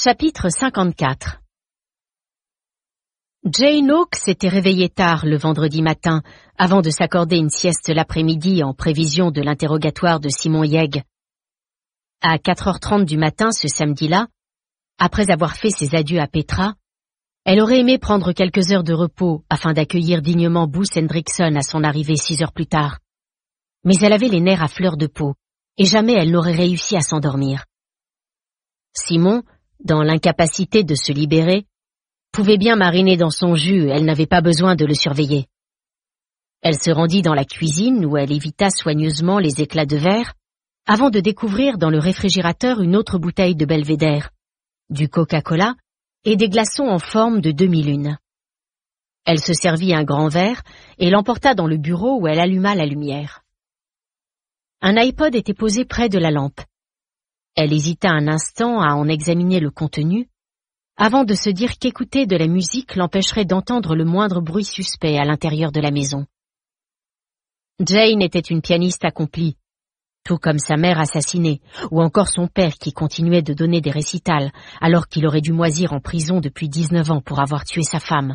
Chapitre 54. Jane Hawke s'était réveillée tard le vendredi matin, avant de s'accorder une sieste l'après-midi en prévision de l'interrogatoire de Simon Yegg. À 4h30 du matin ce samedi-là, après avoir fait ses adieux à Petra, elle aurait aimé prendre quelques heures de repos afin d'accueillir dignement Bruce Hendrickson à son arrivée 6 heures plus tard. Mais elle avait les nerfs à fleur de peau, et jamais elle n'aurait réussi à s'endormir. Simon, dans l'incapacité de se libérer, pouvait bien mariner dans son jus, elle n'avait pas besoin de le surveiller. Elle se rendit dans la cuisine où elle évita soigneusement les éclats de verre, avant de découvrir dans le réfrigérateur une autre bouteille de belvédère, du Coca-Cola et des glaçons en forme de demi-lune. Elle se servit un grand verre et l'emporta dans le bureau où elle alluma la lumière. Un iPod était posé près de la lampe. Elle hésita un instant à en examiner le contenu, avant de se dire qu'écouter de la musique l'empêcherait d'entendre le moindre bruit suspect à l'intérieur de la maison. Jane était une pianiste accomplie, tout comme sa mère assassinée, ou encore son père qui continuait de donner des récitals, alors qu'il aurait dû moisir en prison depuis 19 ans pour avoir tué sa femme.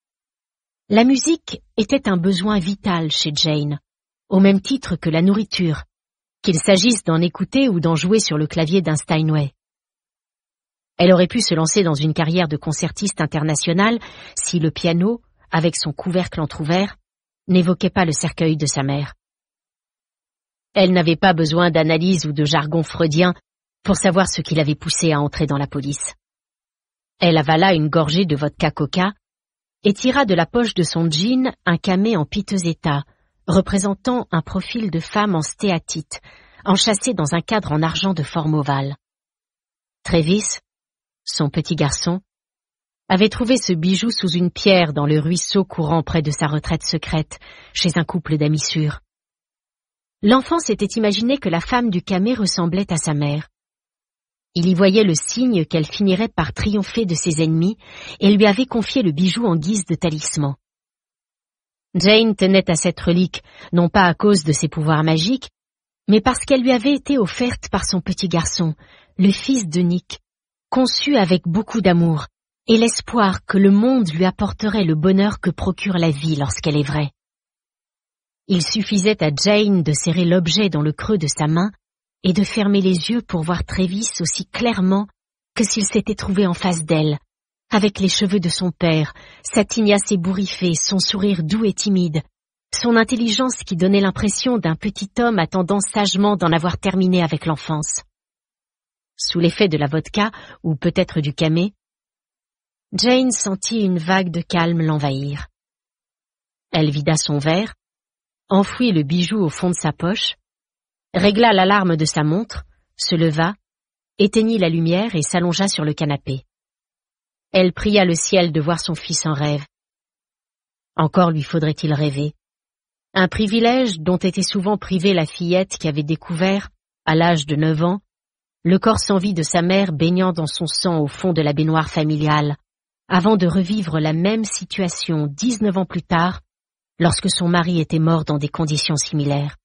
La musique était un besoin vital chez Jane, au même titre que la nourriture, qu'il s'agisse d'en écouter ou d'en jouer sur le clavier d'un Steinway. Elle aurait pu se lancer dans une carrière de concertiste internationale si le piano, avec son couvercle entrouvert, n'évoquait pas le cercueil de sa mère. Elle n'avait pas besoin d'analyse ou de jargon freudien pour savoir ce qui l'avait poussée à entrer dans la police. Elle avala une gorgée de vodka coca et tira de la poche de son jean un camé en piteux état, représentant un profil de femme en stéatite, enchâssée dans un cadre en argent de forme ovale. Travis, son petit garçon, avait trouvé ce bijou sous une pierre dans le ruisseau courant près de sa retraite secrète, chez un couple d'amis sûrs. L'enfant s'était imaginé que la femme du camé ressemblait à sa mère. Il y voyait le signe qu'elle finirait par triompher de ses ennemis et lui avait confié le bijou en guise de talisman. Jane tenait à cette relique, non pas à cause de ses pouvoirs magiques, mais parce qu'elle lui avait été offerte par son petit garçon, le fils de Nick, conçu avec beaucoup d'amour, et l'espoir que le monde lui apporterait le bonheur que procure la vie lorsqu'elle est vraie. Il suffisait à Jane de serrer l'objet dans le creux de sa main et de fermer les yeux pour voir Travis aussi clairement que s'il s'était trouvé en face d'elle, avec les cheveux de son père, sa tignasse ébouriffée, son sourire doux et timide, son intelligence qui donnait l'impression d'un petit homme attendant sagement d'en avoir terminé avec l'enfance. Sous l'effet de la vodka, ou peut-être du camé, Jane sentit une vague de calme l'envahir. Elle vida son verre, enfouit le bijou au fond de sa poche, régla l'alarme de sa montre, se leva, éteignit la lumière et s'allongea sur le canapé. Elle pria le ciel de voir son fils en rêve. Encore lui faudrait-il rêver. Un privilège dont était souvent privée la fillette qui avait découvert, à l'âge de 9 ans, le corps sans vie de sa mère baignant dans son sang au fond de la baignoire familiale, avant de revivre la même situation 19 ans plus tard, lorsque son mari était mort dans des conditions similaires.